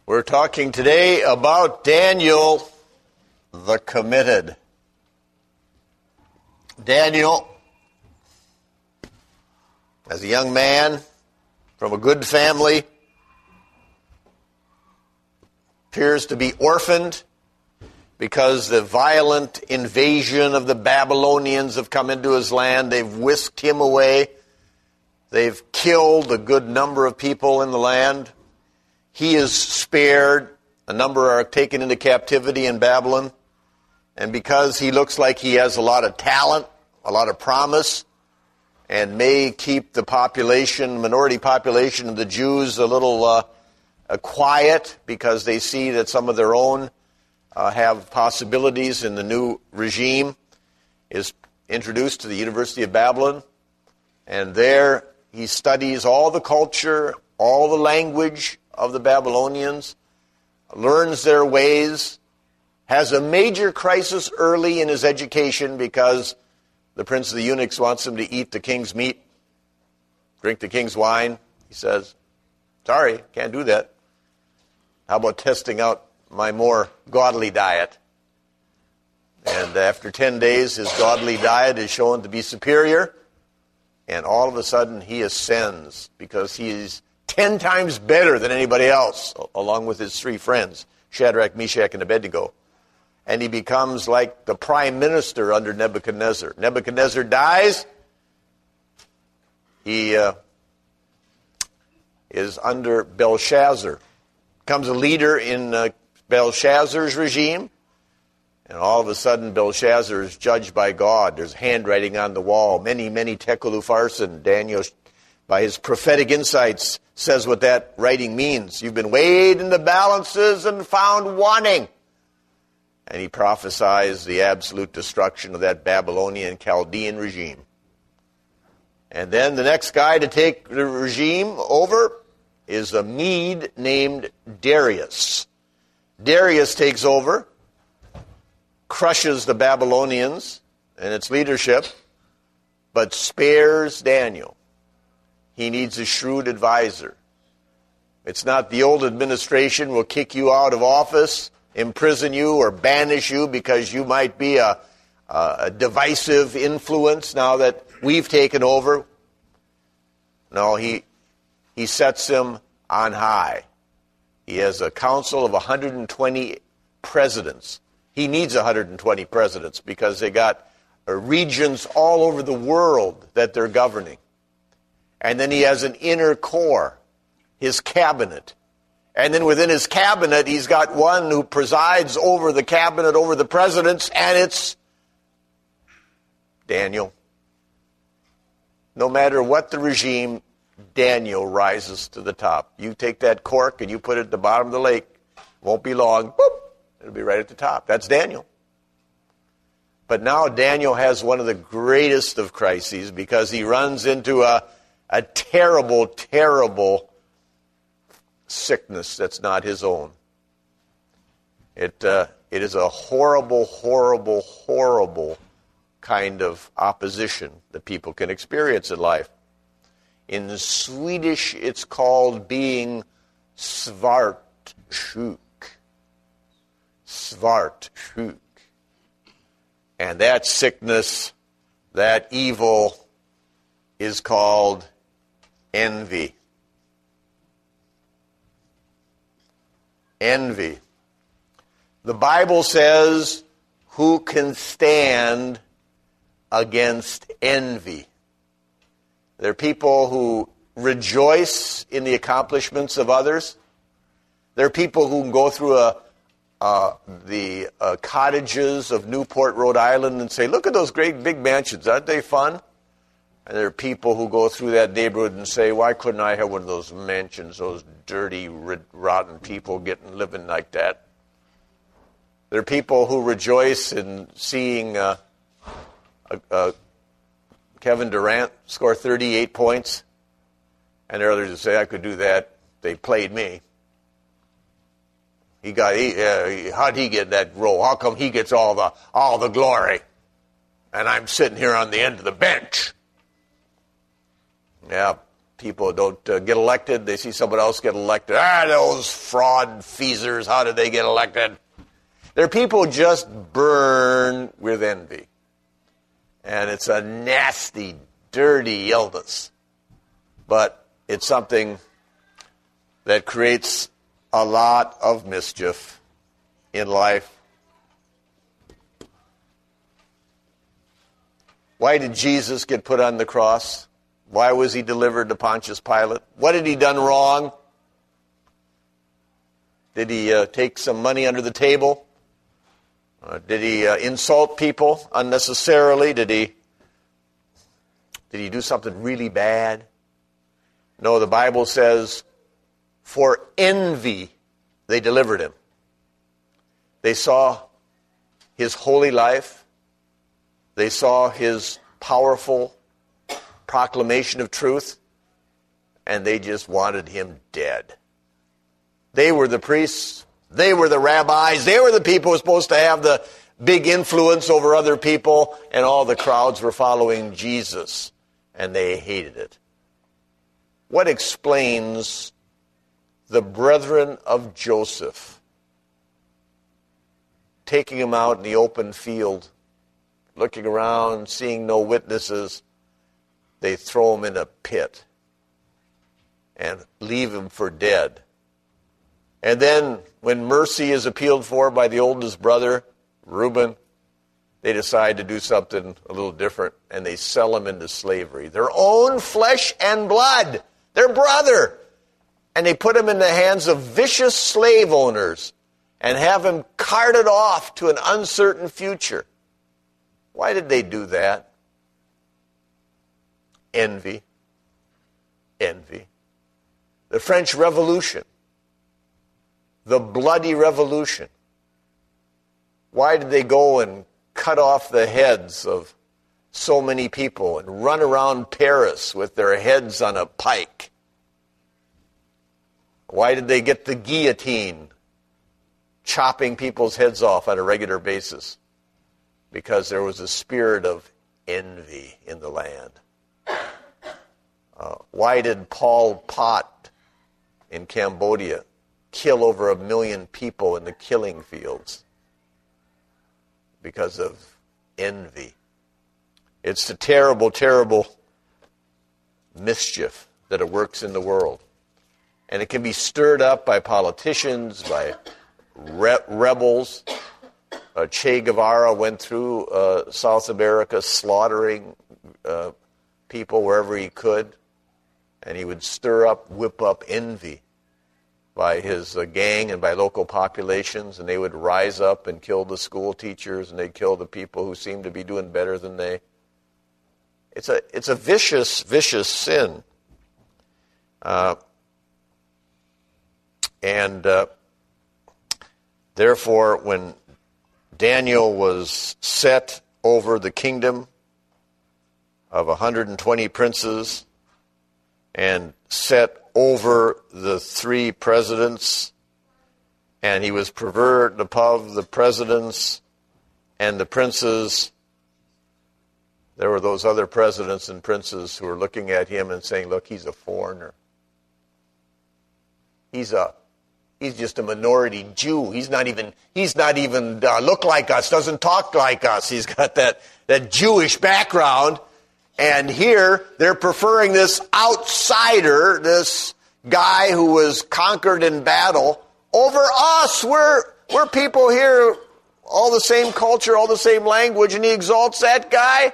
We're talking today about Daniel the Committed. Daniel, as a young man from a good family, appears to be orphaned because the violent invasion of the Babylonians have come into his land. They've whisked him away. They've killed a good number of people in the land. He is spared. A number are taken into captivity in Babylon. And because he looks like he has a lot of talent, a lot of promise, and may keep the minority population of the Jews a little quiet because they see that some of their own have possibilities in the new regime, is introduced to the University of Babylon. And there he studies all the culture, all the language of the Babylonians, learns their ways, has a major crisis early in his education because the prince of the eunuchs wants him to eat the king's meat, drink the king's wine. He says, sorry, can't do that. How about testing out my more godly diet? And after 10 days, his godly diet is shown to be superior, and all of a sudden he ascends because he's 10 times better than anybody else, along with his three friends, Shadrach, Meshach, and Abednego. And he becomes like the prime minister under Nebuchadnezzar. Nebuchadnezzar dies. He is under Belshazzar. Becomes a leader in Belshazzar's regime. And all of a sudden, Belshazzar is judged by God. There's handwriting on the wall. Many, many tekel upharsin. Daniel, by his prophetic insights, says what that writing means. You've been weighed in the balances and found wanting. And he prophesies the absolute destruction of that Babylonian Chaldean regime. And then the next guy to take the regime over is a Mede named Darius. Darius takes over, crushes the Babylonians and its leadership, but spares Daniel. He needs a shrewd advisor. It's not the old administration will kick you out of office, imprison you, or banish you because you might be a divisive influence now that we've taken over. No, he sets him on high. He has a council of 120 presidents. He needs 120 presidents because they got regions all over the world that they're governing. And then he has an inner core, his cabinet. And then within his cabinet, he's got one who presides over the cabinet, over the presidents, and it's Daniel. No matter what the regime, Daniel rises to the top. You take that cork and you put it at the bottom of the lake. Won't be long. Boop, it'll be right at the top. That's Daniel. But now Daniel has one of the greatest of crises because he runs into a terrible, terrible sickness that's not his own. It is a horrible, horrible, horrible kind of opposition that people can experience in life. In the Swedish, it's called being svartsjuk. Svartsjuk. And that sickness, that evil, is called envy. Envy. The Bible says, who can stand against envy? There are people who rejoice in the accomplishments of others. There are people who can go through the cottages of Newport, Rhode Island and say, look at those great big mansions, aren't they fun? And there are people who go through that neighborhood and say, why couldn't I have one of those mansions, those dirty, rotten people living like that? There are people who rejoice in seeing Kevin Durant score 38 points. And there are others who say, I could do that. They played me. How'd he get that role? How come he gets all the glory? And I'm sitting here on the end of the bench. Yeah, people don't get elected. They see someone else get elected. Those fraud feasers, how did they get elected? Their people just burn with envy. And it's a nasty, dirty illness. But it's something that creates a lot of mischief in life. Why did Jesus get put on the cross? Why was he delivered to Pontius Pilate? What had he done wrong? Did he take some money under the table? Did he insult people unnecessarily? Did he do something really bad? No, the Bible says, for envy they delivered him. They saw his holy life. They saw his powerful proclamation of truth, and they just wanted him dead. They were the priests. They were the rabbis. They were the people who were supposed to have the big influence over other people, and all the crowds were following Jesus, and they hated it. What explains the brethren of Joseph taking him out in the open field, looking around, seeing no witnesses? They throw him in a pit and leave him for dead. And then when mercy is appealed for by the oldest brother, Reuben, they decide to do something a little different, and they sell him into slavery. Their own flesh and blood, their brother. And they put him in the hands of vicious slave owners and have him carted off to an uncertain future. Why did they do that? Envy. Envy. The French Revolution. The bloody revolution. Why did they go and cut off the heads of so many people and run around Paris with their heads on a pike? Why did they get the guillotine, chopping people's heads off on a regular basis? Because there was a spirit of envy in the land. Why did Pol Pot in Cambodia kill over 1 million people in the killing fields? Because of envy. It's the terrible, terrible mischief that it works in the world. And it can be stirred up by politicians, by rebels. Che Guevara went through South America slaughtering people wherever he could. And he would whip up envy by his gang and by local populations, and they would rise up and kill the school teachers, and they'd kill the people who seemed to be doing better than they. It's a vicious, vicious sin. Therefore, when Daniel was set over the kingdom of 120 princes and set over the 3 presidents, and he was preferred above the presidents and the princes, there were those other presidents and princes who were looking at him and saying, look, he's a foreigner. He's just a minority Jew. He's not even look like us, doesn't talk like us. He's got that Jewish background. And here they're preferring this outsider, this guy who was conquered in battle, over us. We're people here, all the same culture, all the same language, and he exalts that guy.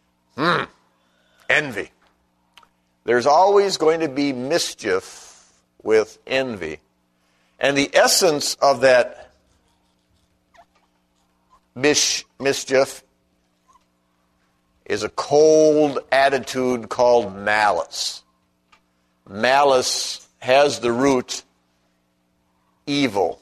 Envy. There's always going to be mischief with envy. And the essence of that mischief is a cold attitude called malice. Malice has the root evil.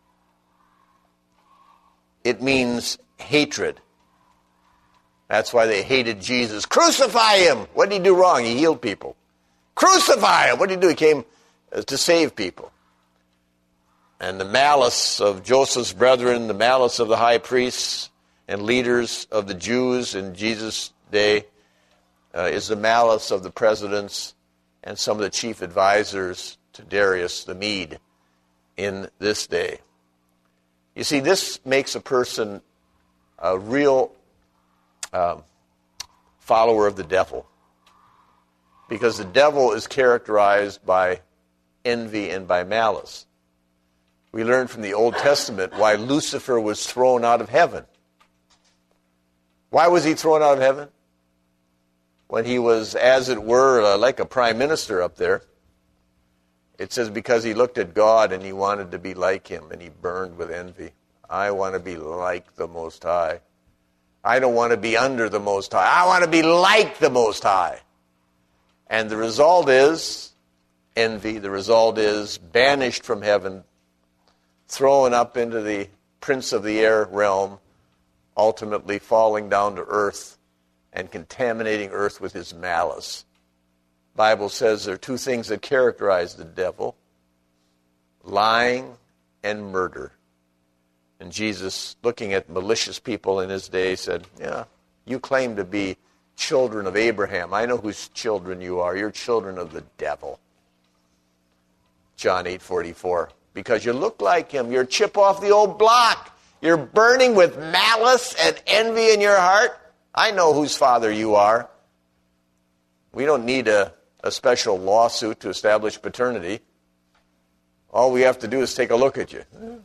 It means hatred. That's why they hated Jesus. Crucify him! What did he do wrong? He healed people. Crucify him! What did he do? He came to save people. And the malice of Joseph's brethren, the malice of the high priests and leaders of the Jews in Jesus' day is the malice of the presidents and some of the chief advisors to Darius the Mede in this day. You see, this makes a person a real follower of the devil, because the devil is characterized by envy and by malice. We learn from the Old Testament why Lucifer was thrown out of heaven. Why was he thrown out of heaven? When he was, as it were, like a prime minister up there. It says because he looked at God and he wanted to be like him, and he burned with envy. I want to be like the Most High. I don't want to be under the Most High. I want to be like the Most High. And the result is envy. The result is banished from heaven, thrown up into the prince of the air realm, ultimately falling down to earth and contaminating earth with his malice. The Bible says there are two things that characterize the devil: lying and murder. And Jesus, looking at malicious people in his day, said, yeah, you claim to be children of Abraham. I know whose children you are. You're children of the devil. John 8:44. Because you look like him. You're a chip off the old block. You're burning with malice and envy in your heart. I know whose father you are. We don't need a special lawsuit to establish paternity. All we have to do is take a look at you.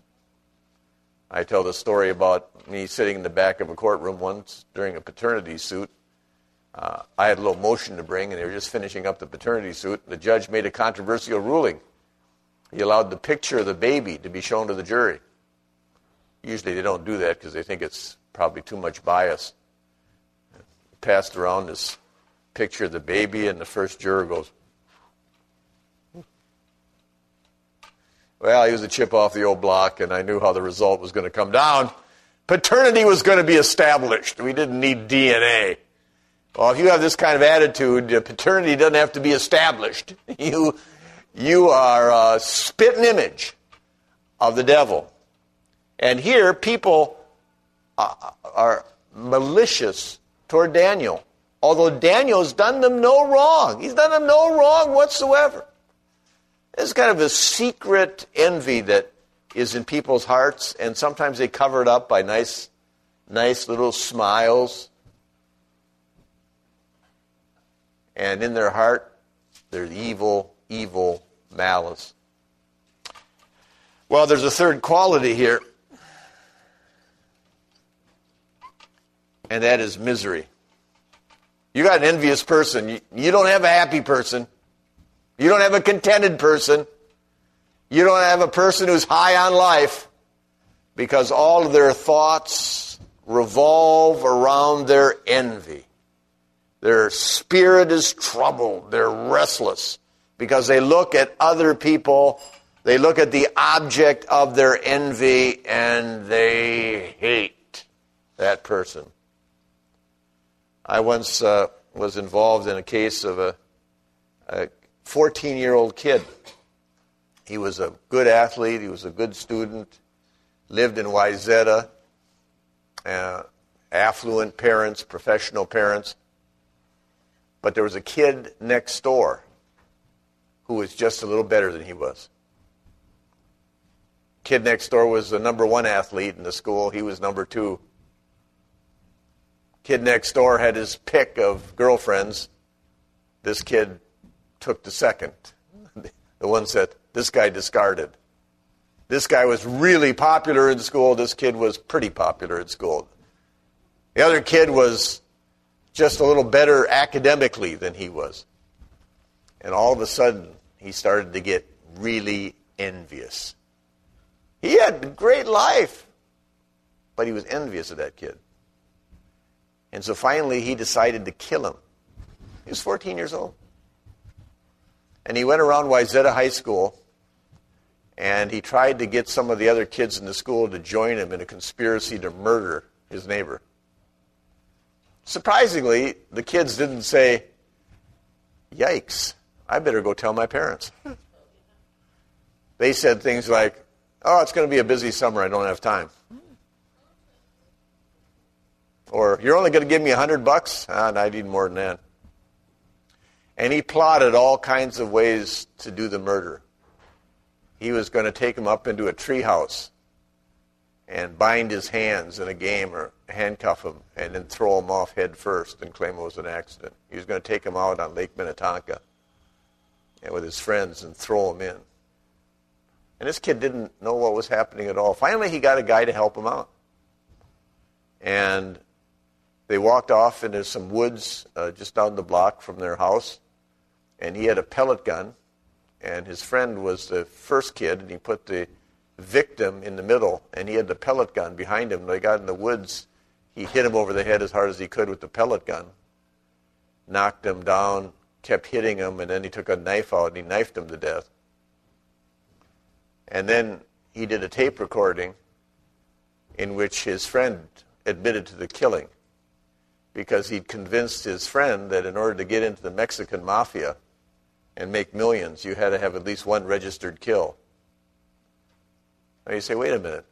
I tell the story about me sitting in the back of a courtroom once during a paternity suit. I had a little motion to bring, and they were just finishing up the paternity suit. The judge made a controversial ruling. He allowed the picture of the baby to be shown to the jury. Usually they don't do that because they think it's probably too much bias. Passed around this picture of the baby, and the first juror goes, well, he was a chip off the old block, and I knew how the result was going to come down. Paternity was going to be established. We didn't need DNA. Well, if you have this kind of attitude, paternity doesn't have to be established. You are a spitting image of the devil. And here, people are malicious toward Daniel, although Daniel's done them no wrong. He's done them no wrong whatsoever. There's kind of a secret envy that is in people's hearts, and sometimes they cover it up by nice little smiles. And in their heart, there's evil malice. Well, there's a third quality here, and that is misery. You got an envious person. You don't have a happy person. You don't have a contented person. You don't have a person who's high on life, because all of their thoughts revolve around their envy. Their spirit is troubled. They're restless because they look at other people. They look at the object of their envy and they hate that person. I once was involved in a case of a 14-year-old kid. He was a good athlete. He was a good student. Lived in Wayzata. Affluent parents, professional parents. But there was a kid next door who was just a little better than he was. Kid next door was the number one athlete in the school. He was number two. Kid next door had his pick of girlfriends. This kid took the second. The ones that this guy discarded. This guy was really popular in school. This kid was pretty popular in school. The other kid was just a little better academically than he was. And all of a sudden, he started to get really envious. He had a great life, but he was envious of that kid. And so finally, he decided to kill him. He was 14 years old. And he went around Wayzata High School, and he tried to get some of the other kids in the school to join him in a conspiracy to murder his neighbor. Surprisingly, the kids didn't say, yikes, I better go tell my parents. They said things like, oh, it's going to be a busy summer, I don't have time. Or, you're only going to give me $100? I need more than that. And he plotted all kinds of ways to do the murder. He was going to take him up into a treehouse and bind his hands in a game or handcuff him and then throw him off head first and claim it was an accident. He was going to take him out on Lake Minnetonka and with his friends and throw him in. And this kid didn't know what was happening at all. Finally, he got a guy to help him out. And they walked off into some woods just down the block from their house. And he had a pellet gun. And his friend was the first kid, and he put the victim in the middle, and he had the pellet gun behind him. When they got in the woods, he hit him over the head as hard as he could with the pellet gun, knocked him down, kept hitting him, and then he took a knife out and he knifed him to death. And then he did a tape recording in which his friend admitted to the killing because he'd convinced his friend that in order to get into the Mexican mafia and make millions, you had to have at least one registered kill. Now you say, wait a minute.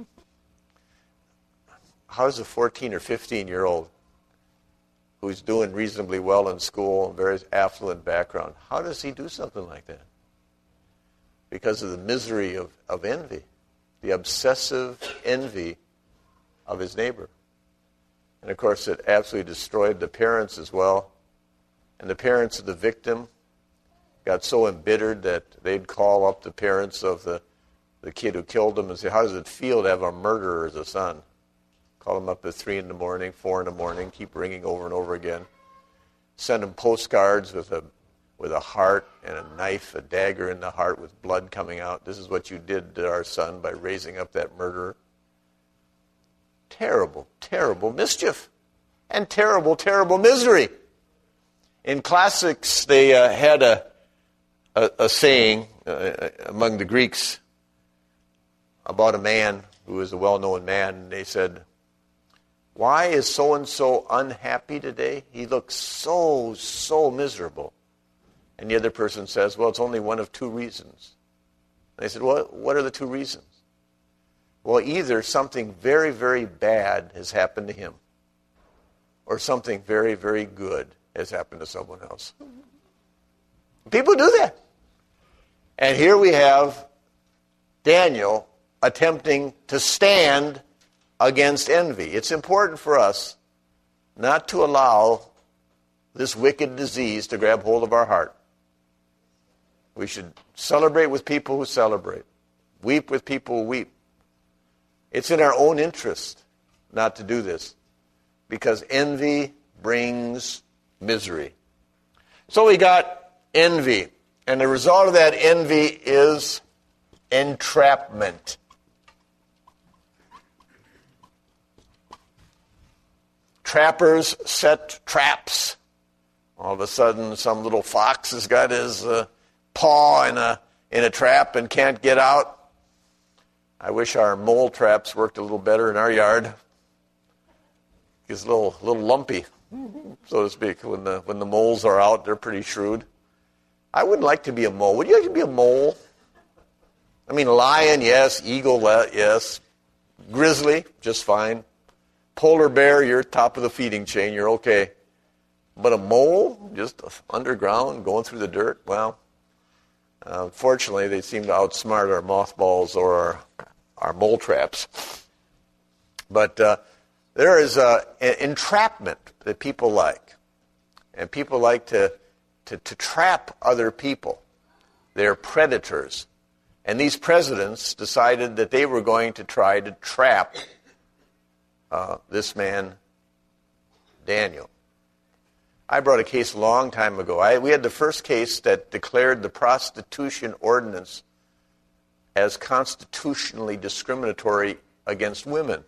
How does a 14 or 15-year-old who's doing reasonably well in school and very affluent background, how does he do something like that? Because of the misery of envy, the obsessive envy of his neighbor. And of course, it absolutely destroyed the parents as well. And the parents of the victim got so embittered that they'd call up the parents of the kid who killed him and say, how does it feel to have a murderer as a son? Call him up at 3 in the morning, 4 in the morning, keep ringing over and over again. Send him postcards with a heart and a knife, a dagger in the heart with blood coming out. This is what you did to our son by raising up that murderer. Terrible, terrible mischief. And terrible, terrible misery. In classics, they had a saying among the Greeks about a man who was a well-known man. And they said, why is so-and-so unhappy today? He looks so miserable. And the other person says, well, it's only one of two reasons. And they said, well, what are the two reasons? Well, either something very, very bad has happened to him, or something very, very good has happened to someone else. People do that. And here we have Daniel attempting to stand against envy. It's important for us not to allow this wicked disease to grab hold of our heart. We should celebrate with people who celebrate, weep with people who weep. It's in our own interest not to do this, because envy brings misery. So we got envy, and the result of that envy is entrapment. Trappers set traps. All of a sudden, some little fox has got his paw in a trap and can't get out. I wish our mole traps worked a little better in our yard. It's a little lumpy, so to speak. When the moles are out, they're pretty shrewd. I wouldn't like to be a mole. Would you like to be a mole? I mean, lion, yes. Eagle, yes. Grizzly, just fine. Polar bear, you're top of the feeding chain. You're okay. But a mole, just underground, going through the dirt, well, fortunately, they seem to outsmart our mothballs or our mole traps. But there is an entrapment that people like. And people like to trap other people. They're predators. And these presidents decided that they were going to try to trap this man, Daniel. I brought a case a long time ago. We had the first case that declared the prostitution ordinance as constitutionally discriminatory against women.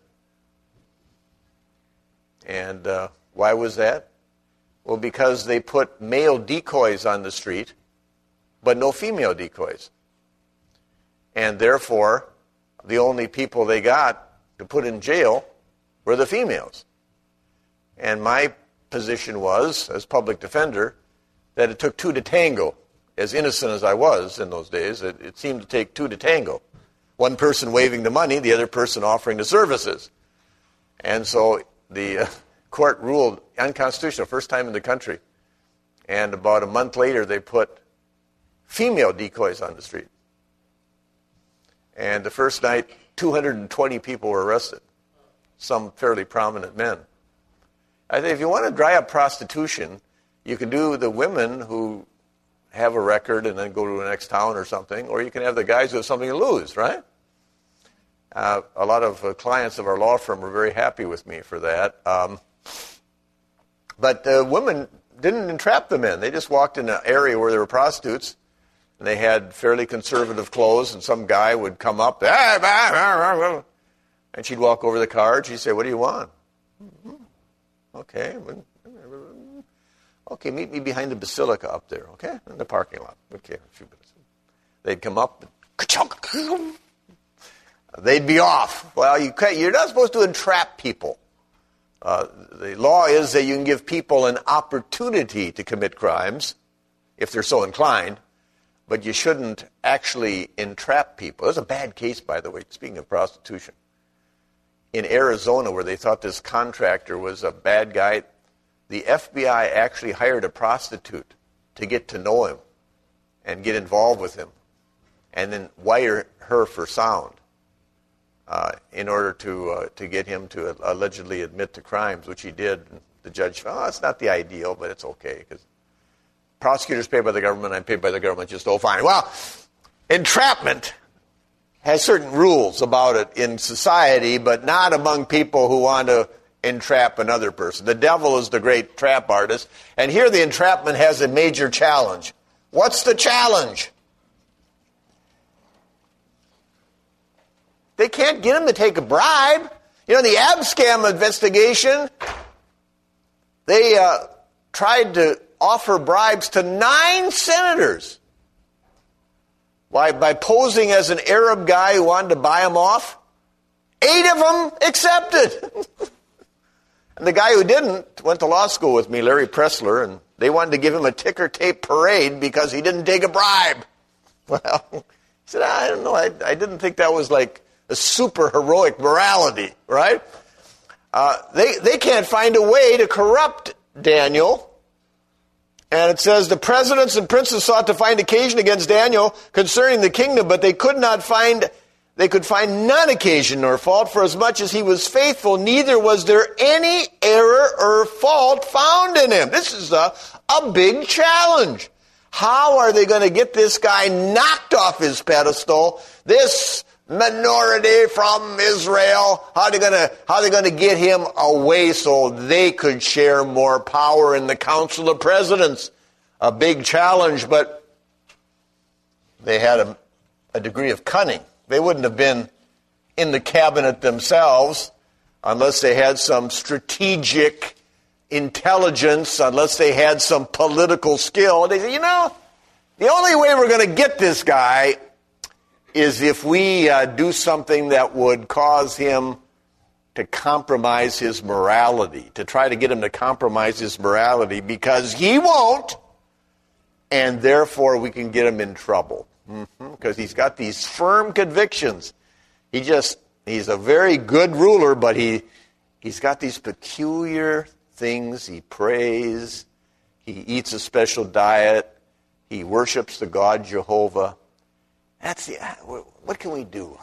And why was that? Well, because they put male decoys on the street, but no female decoys. And therefore, the only people they got to put in jail were the females. And my position was, as public defender, that it took two to tango. As innocent as I was in those days, it seemed to take two to tango. One person waving the money, the other person offering the services. And so the court ruled unconstitutional, first time in the country. And about a month later, they put female decoys on the street. And the first night, 220 people were arrested, some fairly prominent men. I think if you want to dry up prostitution, you can do the women who have a record and then go to the next town or something, or you can have the guys who have something to lose, right? A lot of clients of our law firm were very happy with me for that. But the women didn't entrap the men. They just walked in an area where there were prostitutes, and they had fairly conservative clothes, and some guy would come up, and she'd walk over the car, and she'd say, "What do you want?" "Okay. Okay, meet me behind the basilica up there, okay? In the parking lot. Okay, a few minutes." They'd come up, they'd be off. Well, you're not supposed to entrap people. The law is that you can give people an opportunity to commit crimes, if they're so inclined, but you shouldn't actually entrap people. There's a bad case, by the way, speaking of prostitution. In Arizona, where they thought this contractor was a bad guy, the FBI actually hired a prostitute to get to know him and get involved with him, and then wire her for sound in order to get him to allegedly admit to crimes, which he did. The judge found, it's not the ideal, but it's okay, because prosecutors paid by the government, I'm paid by the government, just fine. Well, entrapment has certain rules about it in society, but not among people who want to entrap another person. The devil is the great trap artist, and here the entrapment has a major challenge. What's the challenge? They can't get him to take a bribe. You know, the Abscam investigation, they tried to offer bribes to 9 senators. Why? By posing as an Arab guy who wanted to buy them off. 8 of them accepted. And the guy who didn't went to law school with me, Larry Pressler, and they wanted to give him a ticker tape parade because he didn't take a bribe. Well, he said, I don't know, I didn't think that was like a super heroic morality, right? They can't find a way to corrupt Daniel. And it says, the presidents and princes sought to find occasion against Daniel concerning the kingdom, but they could find none occasion nor fault, for as much as he was faithful, neither was there any error or fault found in him. This is a big challenge. How are they going to get this guy knocked off his pedestal? This minority from Israel, how are they going to get him away so they could share more power in the Council of Presidents? A big challenge, but they had a degree of cunning. They wouldn't have been in the cabinet themselves unless they had some strategic intelligence, unless they had some political skill. They said, the only way we're going to get this guy is if we do something that would cause him to compromise his morality, to try to get him to compromise his morality, because he won't, and therefore we can get him in trouble. Because he's got these firm convictions. He's a very good ruler, but he's got these peculiar things. He prays, he eats a special diet, he worships the God Jehovah. What can we do?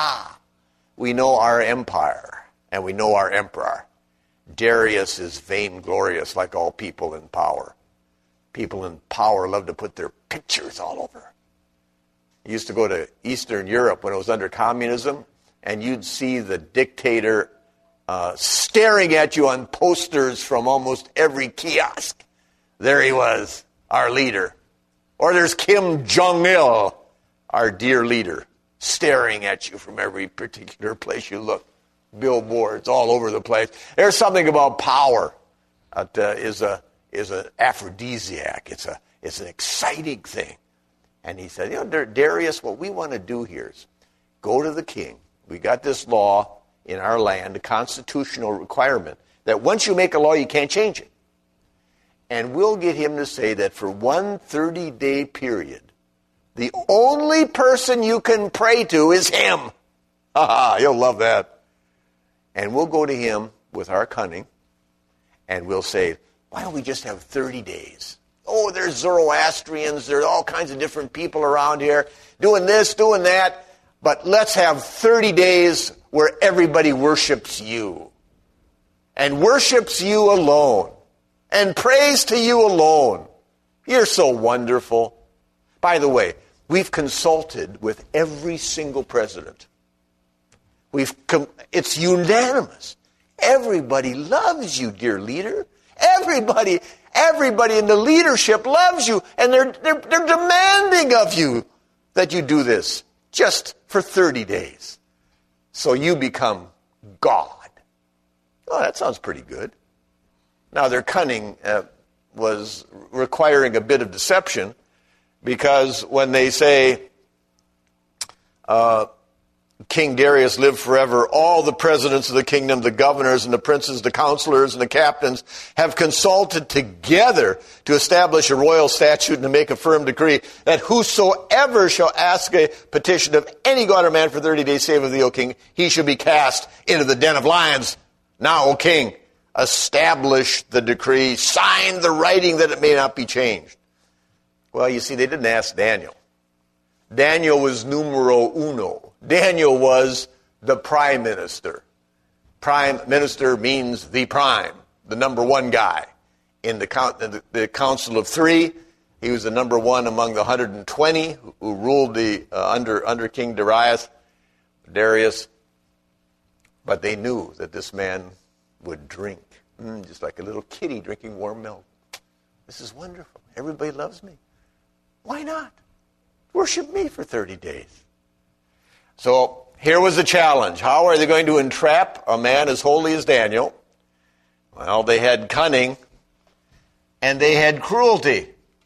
We know our empire, and we know our emperor. Darius is vainglorious like all people in power. People in power love to put their pictures all over. You used to go to Eastern Europe when it was under communism, and you'd see the dictator staring at you on posters from almost every kiosk. There he was, our leader. Or there's Kim Jong-il, our dear leader, staring at you from every particular place you look. Billboards all over the place. There's something about power that is an aphrodisiac. It's an exciting thing. And he said, Darius, what we want to do here is go to the king. We got this law in our land, a constitutional requirement, that once you make a law, you can't change it. And we'll get him to say that for one 30-day period, the only person you can pray to is him. He'll love that. And we'll go to him with our cunning, and we'll say, why don't we just have 30 days? oh, there's Zoroastrians, there's all kinds of different people around here doing this, doing that, but let's have 30 days where everybody worships you and worships you alone and prays to you alone. You're so wonderful. By the way, we've consulted with every single president. It's unanimous. Everybody loves you, dear leader. Everybody in the leadership loves you, and they're demanding of you that you do this just for 30 days. So you become God. Oh, that sounds pretty good. Now, their cunning was requiring a bit of deception, because when they say, King Darius lived forever, all the presidents of the kingdom, the governors and the princes, the counselors and the captains have consulted together to establish a royal statute and to make a firm decree that whosoever shall ask a petition of any god or man for 30 days, save of thee, O king, he shall be cast into the den of lions. Now, O king, establish the decree, sign the writing that it may not be changed. Well, you see, they didn't ask Daniel. Daniel was numero uno. Daniel was the prime minister. Prime minister means the prime, the number one guy. In the Council of Three, he was the number one among the 120 who ruled under King Darius. But they knew that this man would drink, just like a little kitty drinking warm milk. This is wonderful. Everybody loves me. Why not? Worship me for 30 days. So here was the challenge. How are they going to entrap a man as holy as Daniel? Well, they had cunning and they had cruelty.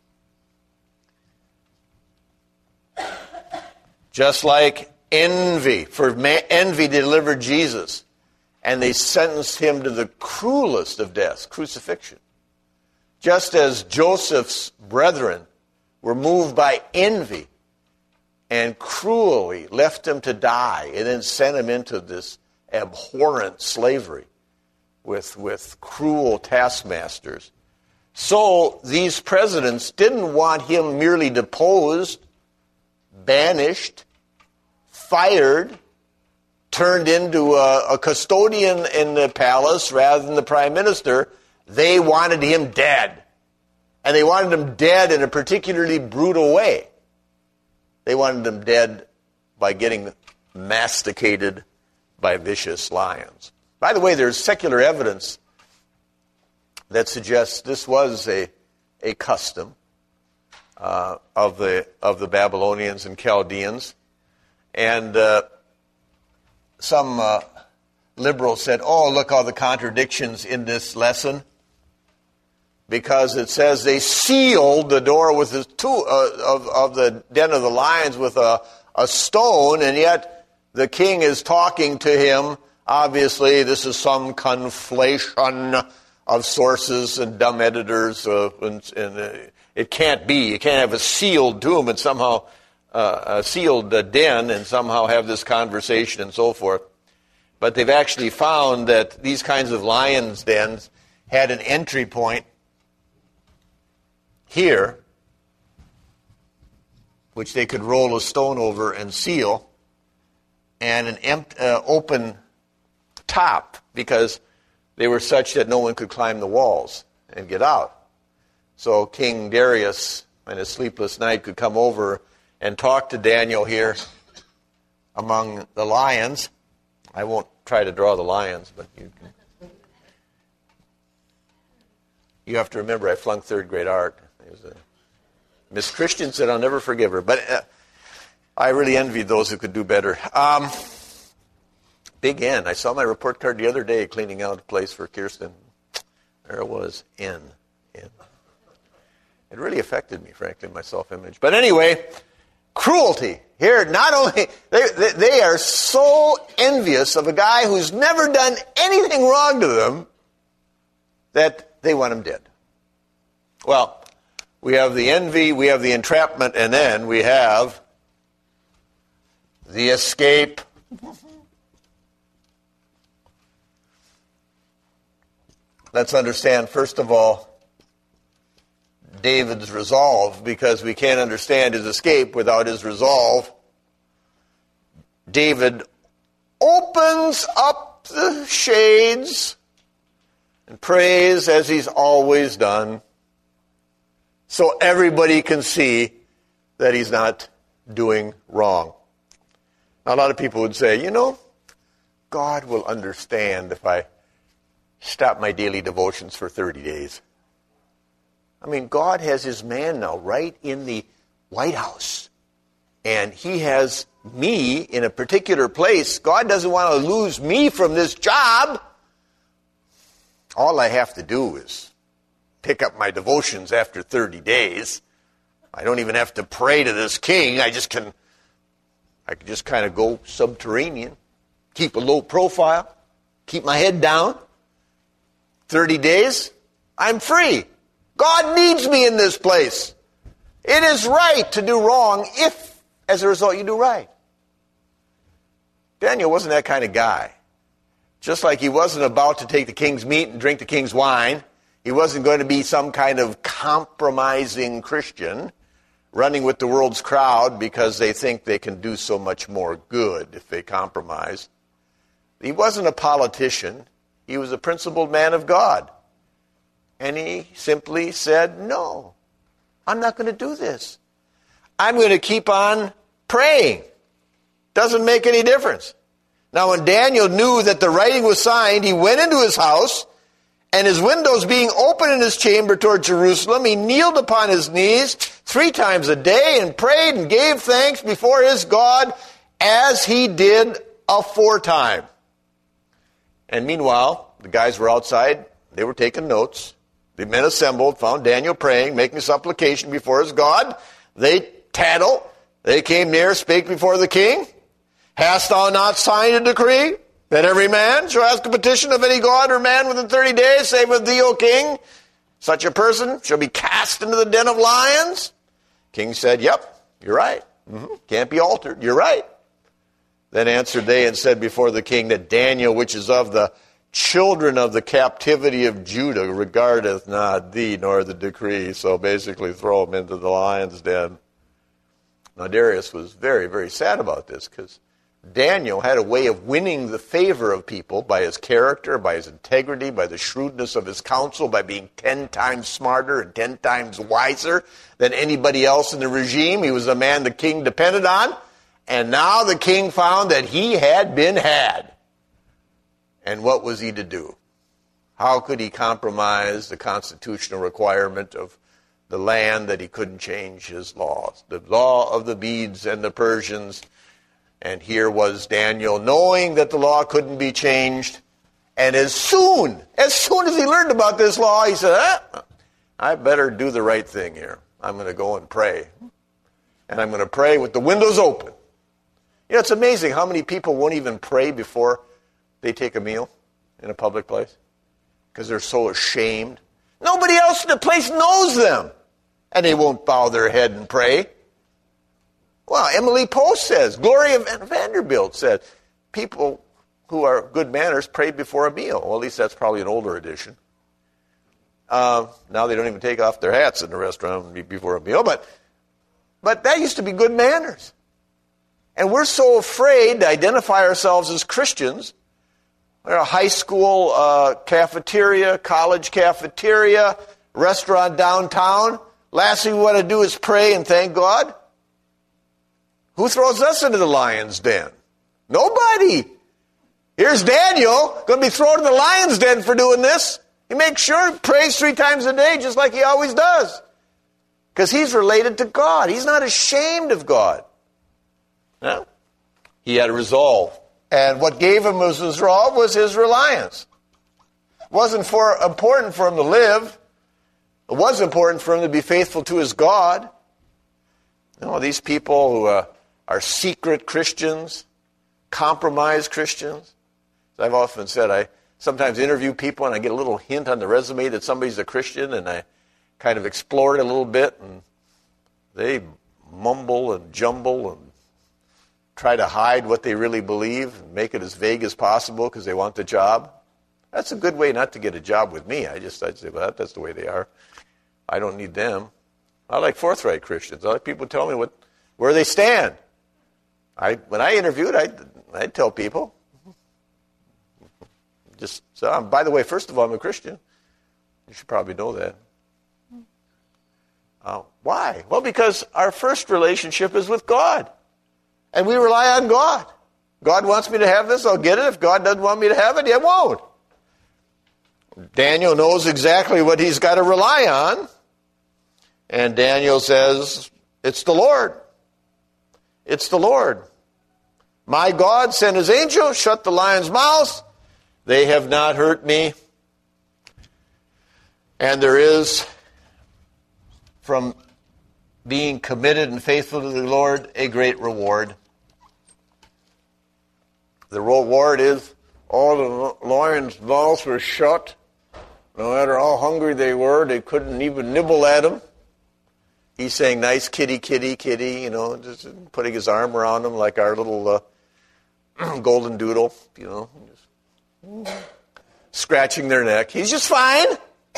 Just like envy. For envy delivered Jesus. And they sentenced him to the cruelest of deaths, crucifixion. Just as Joseph's brethren were moved by envy and cruelly left him to die and then sent him into this abhorrent slavery with cruel taskmasters. So these presidents didn't want him merely deposed, banished, fired, turned into a custodian in the palace rather than the prime minister. They wanted him dead. And they wanted him dead in a particularly brutal way. They wanted him dead by getting masticated by vicious lions. By the way, there's secular evidence that suggests this was a custom of the Babylonians and Chaldeans. And some liberals said, oh, look all the contradictions in this lesson. Because it says they sealed the door with of the den of the lions with a stone, and yet the king is talking to him. Obviously, this is some conflation of sources and dumb editors. It can't be. You can't have a sealed tomb and somehow a sealed den and somehow have this conversation and so forth. But they've actually found that these kinds of lions' dens had an entry point here, which they could roll a stone over and seal, and an open top, because they were such that no one could climb the walls and get out. So King Darius, in his sleepless night, could come over and talk to Daniel here among the lions. I won't try to draw the lions, but you can. You have to remember I flunked third grade art. Miss Christian said I'll never forgive her. But I really envied those who could do better. Big N. I saw my report card the other day cleaning out a place for Kirsten. There it was, N. It really affected me, frankly, my self-image. But anyway, cruelty. Here, not only, they are so envious of a guy who's never done anything wrong to them that they want him dead. Well, we have the envy, we have the entrapment, and then we have the escape. Let's understand, first of all, David's resolve, because we can't understand his escape without his resolve. David opens up the shades and prays as he's always done, so everybody can see that he's not doing wrong. Now, a lot of people would say, God will understand if I stop my daily devotions for 30 days. I mean, God has his man now right in the White House. And he has me in a particular place. God doesn't want to lose me from this job. All I have to do is pick up my devotions after 30 days. I don't even have to pray to this king. I can just kind of go subterranean, keep a low profile, keep my head down. 30 days, I'm free. God needs me in this place. It is right to do wrong if, as a result, you do right. Daniel wasn't that kind of guy. Just like he wasn't about to take the king's meat and drink the king's wine, he wasn't going to be some kind of compromising Christian running with the world's crowd because they think they can do so much more good if they compromise. He wasn't a politician. He was a principled man of God. And he simply said, no, I'm not going to do this. I'm going to keep on praying. Doesn't make any difference. Now, when Daniel knew that the writing was signed, he went into his house, and his windows being open in his chamber toward Jerusalem, he kneeled upon his knees 3 times a day and prayed and gave thanks before his God as he did aforetime. And meanwhile, the guys were outside. They were taking notes. The men assembled, found Daniel praying, making supplication before his God. They tattled. They came near, spake before the king. Hast thou not signed a decree that every man shall ask a petition of any god or man within 30 days, save with thee, O king? Such a person shall be cast into the den of lions. King said, yep, you're right. Can't be altered. You're right. Then answered they and said before the king that Daniel, which is of the children of the captivity of Judah, regardeth not thee nor the decree. So basically throw him into the lion's den. Now Darius was very, very sad about this because Daniel had a way of winning the favor of people by his character, by his integrity, by the shrewdness of his counsel, by being 10 times smarter and 10 times wiser than anybody else in the regime. He was a man the king depended on. And now the king found that he had been had. And what was he to do? How could he compromise the constitutional requirement of the land that he couldn't change his laws? The law of the Medes and the Persians. And here was Daniel, knowing that the law couldn't be changed. And as soon as he learned about this law, he said, I better do the right thing here. I'm going to go and pray. And I'm going to pray with the windows open. It's amazing how many people won't even pray before they take a meal in a public place because they're so ashamed. Nobody else in the place knows them, and they won't bow their head and pray. Well, Emily Post says, Gloria Vanderbilt said, people who are good manners pray before a meal. Well, at least that's probably an older edition. Now they don't even take off their hats in the restaurant before a meal, but that used to be good manners. And we're so afraid to identify ourselves as Christians. We're a high school cafeteria, college cafeteria, restaurant downtown. Last thing we want to do is pray and thank God. Who throws us into the lion's den? Nobody. Here's Daniel, going to be thrown in the lion's den for doing this. He makes sure he prays 3 times a day just like he always does. Because he's related to God. He's not ashamed of God. No? He had a resolve. And what gave him his resolve was his reliance. It wasn't important for him to live. It was important for him to be faithful to his God. These people who are secret Christians, compromised Christians. As I've often said, I sometimes interview people and I get a little hint on the resume that somebody's a Christian, and I kind of explore it a little bit, and they mumble and jumble and try to hide what they really believe and make it as vague as possible because they want the job. That's a good way not to get a job with me. I'd say, well, that's the way they are. I don't need them. I like forthright Christians. I like people to tell me where they stand. When I interviewed, I'd tell people. Just so, by the way, first of all, I'm a Christian. You should probably know that. Why? Well, because our first relationship is with God. And we rely on God. God wants me to have this, I'll get it. If God doesn't want me to have it, I won't. Daniel knows exactly what he's got to rely on. And Daniel says, it's the Lord. It's the Lord. My God sent his angel, shut the lions' mouths. They have not hurt me. And there is, from being committed and faithful to the Lord, a great reward. The reward is all the lions' mouths were shut. No matter how hungry they were, they couldn't even nibble at him. He's saying, nice kitty, kitty, kitty, just putting his arm around them like our little golden doodle, just scratching their neck. He's just fine.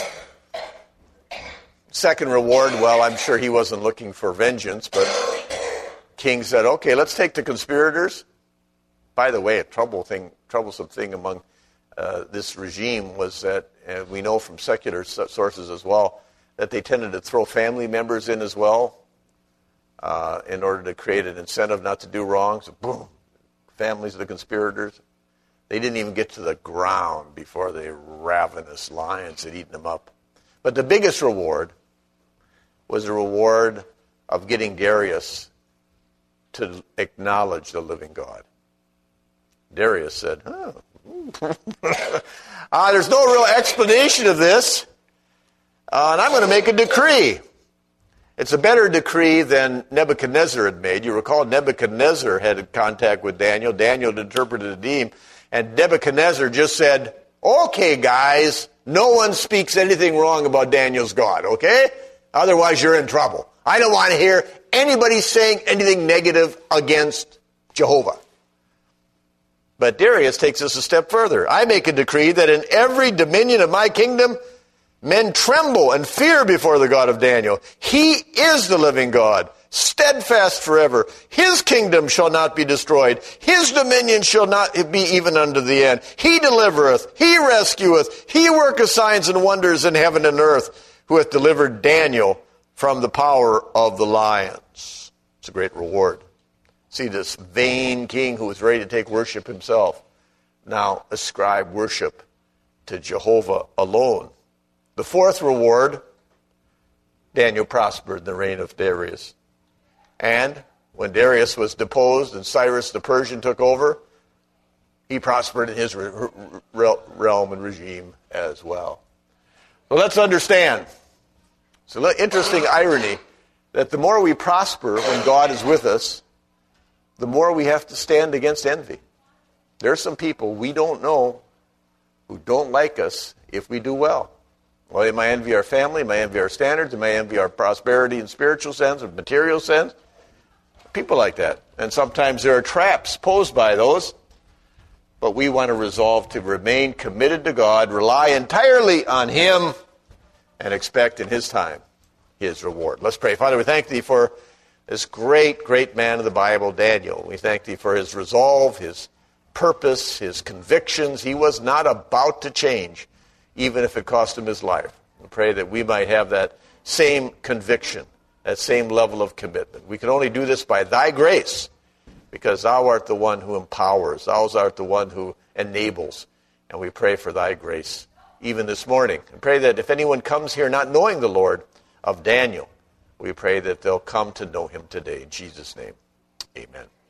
Second reward, well, I'm sure he wasn't looking for vengeance, but king said, okay, let's take the conspirators. By the way, a troublesome thing among this regime was that, and we know from secular sources as well, that they tended to throw family members in as well in order to create an incentive not to do wrong. So boom, families of the conspirators. They didn't even get to the ground before the ravenous lions had eaten them up. But the biggest reward was the reward of getting Darius to acknowledge the living God. Darius said, there's no real explanation of this, and I'm going to make a decree. It's a better decree than Nebuchadnezzar had made. You recall Nebuchadnezzar had contact with Daniel. Daniel had interpreted a dream, and Nebuchadnezzar just said, okay, guys, no one speaks anything wrong about Daniel's God, okay? Otherwise, you're in trouble. I don't want to hear anybody saying anything negative against Jehovah. But Darius takes us a step further. I make a decree that in every dominion of my kingdom, men tremble and fear before the God of Daniel. He is the living God, steadfast forever. His kingdom shall not be destroyed. His dominion shall not be even unto the end. He delivereth, he rescueth, he worketh signs and wonders in heaven and earth, who hath delivered Daniel from the power of the lions. It's a great reward. See, this vain king who was ready to take worship himself now ascribe worship to Jehovah alone. The fourth reward, Daniel prospered in the reign of Darius. And when Darius was deposed and Cyrus the Persian took over, he prospered in his realm and regime as well. So let's understand. It's an interesting irony that the more we prosper when God is with us, the more we have to stand against envy. There are some people we don't know who don't like us if we do well. Well, they might envy our family, they might envy our standards, they might envy our prosperity in spiritual sense or material sense. People like that. And sometimes there are traps posed by those. But we want to resolve to remain committed to God, rely entirely on Him, and expect in His time His reward. Let's pray. Father, we thank Thee for this great, great man of the Bible, Daniel. We thank Thee for his resolve, his purpose, his convictions. He was not about to change, even if it cost him his life. We pray that we might have that same conviction, that same level of commitment. We can only do this by Thy grace, because Thou art the one who empowers. Thou art the one who enables. And we pray for Thy grace even this morning. And pray that if anyone comes here not knowing the Lord of Daniel, we pray that they'll come to know Him today. In Jesus' name, amen.